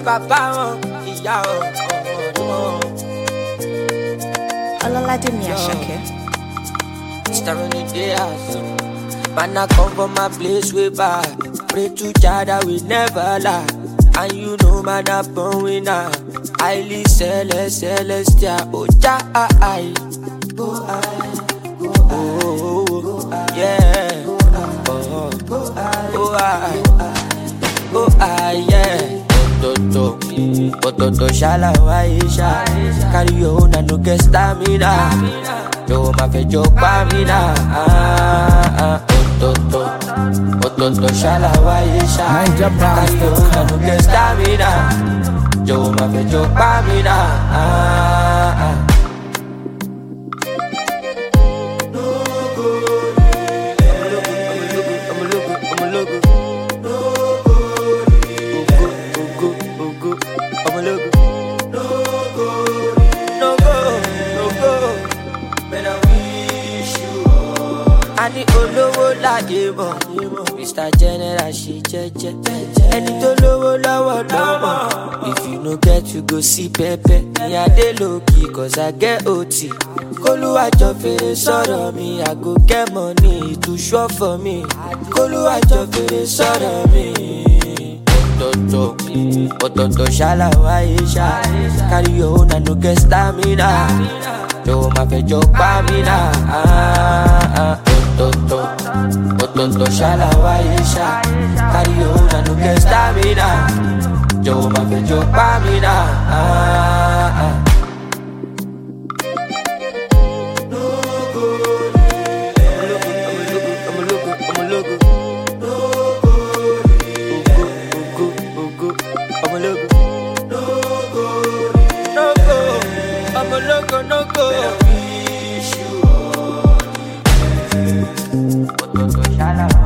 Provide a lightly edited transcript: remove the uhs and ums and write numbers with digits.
bàbá wọn, ìyá wọn. Ọlọ́ládé mi Àṣàkẹ́. Starring the house. Man, I come from my place way back. Pray to Jah that we never lie. And you know, man, I'm born winner. Highly celestial. Oh, Jah, oh, yeah. Yeah. Toto shala waisha. Carry your own and no get stamina. Yo, ma fe jo pa mi na. Toto shala waisha. Carry your own and no get stamina. Yo, ma fe jo pa mi na. Ani olówó láyé mọ̀, Mr. General ṣe jẹ́jẹ́. Ẹni tó lówó lọ́wọ́ lọ́mọ. If you no get you go see Pepe. Ní adé lókì cause I get OT. Kólúwàjọ fèrè sọ̀rọ̀ mi, I go get money to show for me. Kólúwàjọ fèrè sọ̀rọ̀ mi. Ototo shala waisha. Carry your own and no get stamina. Yo, ma fe jo pa mi na. Ototo shala waisha. Carry your own and no get stamina. Yo, ma fe jo pa mi na. No go. Better wish you all the best.